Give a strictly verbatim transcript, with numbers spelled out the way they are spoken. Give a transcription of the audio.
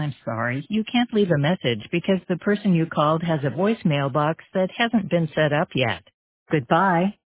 I'm sorry, you can't leave a message because the person you called has a voicemail box that hasn't been set up yet. Goodbye.